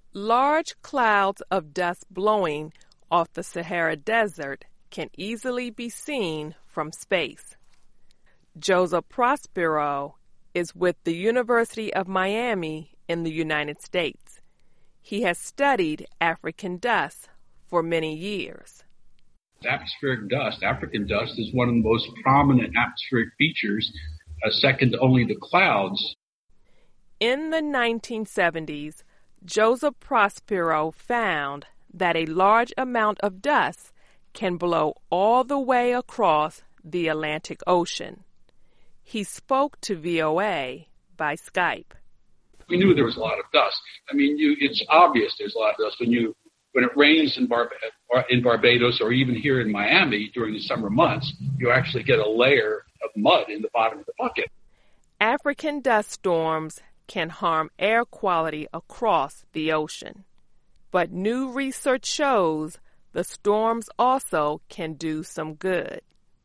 Large clouds of dust blowing off the Sahara Desert can easily be seen from space. Joseph Prospero is with the University of Miami in the United States. He has studied African dust for many years. Atmospheric dust, African dust, is one of the most prominent atmospheric features, second only to clouds. In the 1970s, Joseph Prospero found that a large amount of dust can blow all the way across the Atlantic Ocean. He spoke to VOA by Skype. We knew there was a lot of dust. I mean, it's obvious there's a lot of dust when it rains in Barbados or even here in Miami during the summer months. You actually get a layer of mud in the bottom of the bucket. African dust storms can harm air quality across the ocean. But new research shows the storms also can do some good.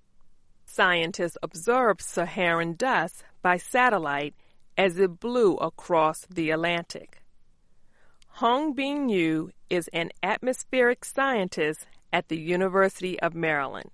Scientists observed Saharan dust by satellite as it blew across the Atlantic. Hong Bin-yu is an atmospheric scientist at the University of Maryland.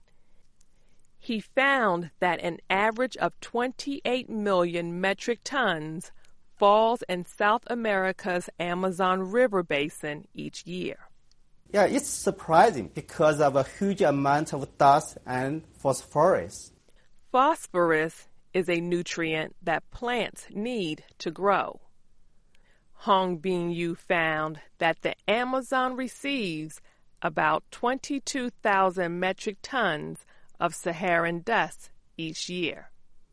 He found that an average of 28 million metric tons falls in South America's Amazon River basin each year. Yeah, it's surprising because of a huge amount of dust and phosphorus. Phosphorus is a nutrient that plants need to grow. Hong Bin-yu found that the Amazon receives about 22,000 metric tons of Saharan dust each year.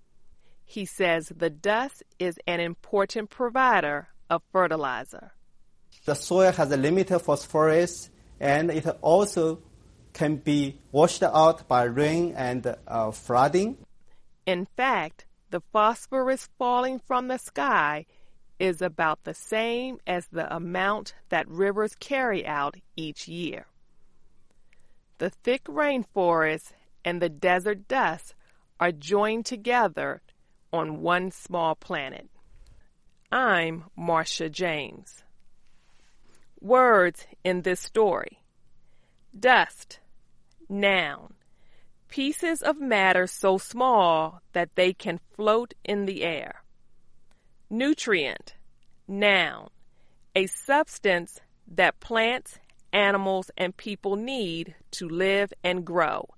He says the dust is an important provider of fertilizer. The soil has a limited phosphorus, and it also can be washed out by rain and flooding. In fact, the phosphorus falling from the sky is about the same as the amount that rivers carry out each year. The thick rainforest and the desert dust are joined together on one small planet. I'm Marcia James. Words in this story. Dust, noun. Pieces of matter so small that they can float in the air. Nutrient, noun. A substance that plants, animals, and people need to live and grow.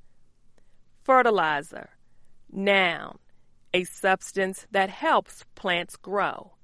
Fertilizer, noun. A substance that helps plants grow.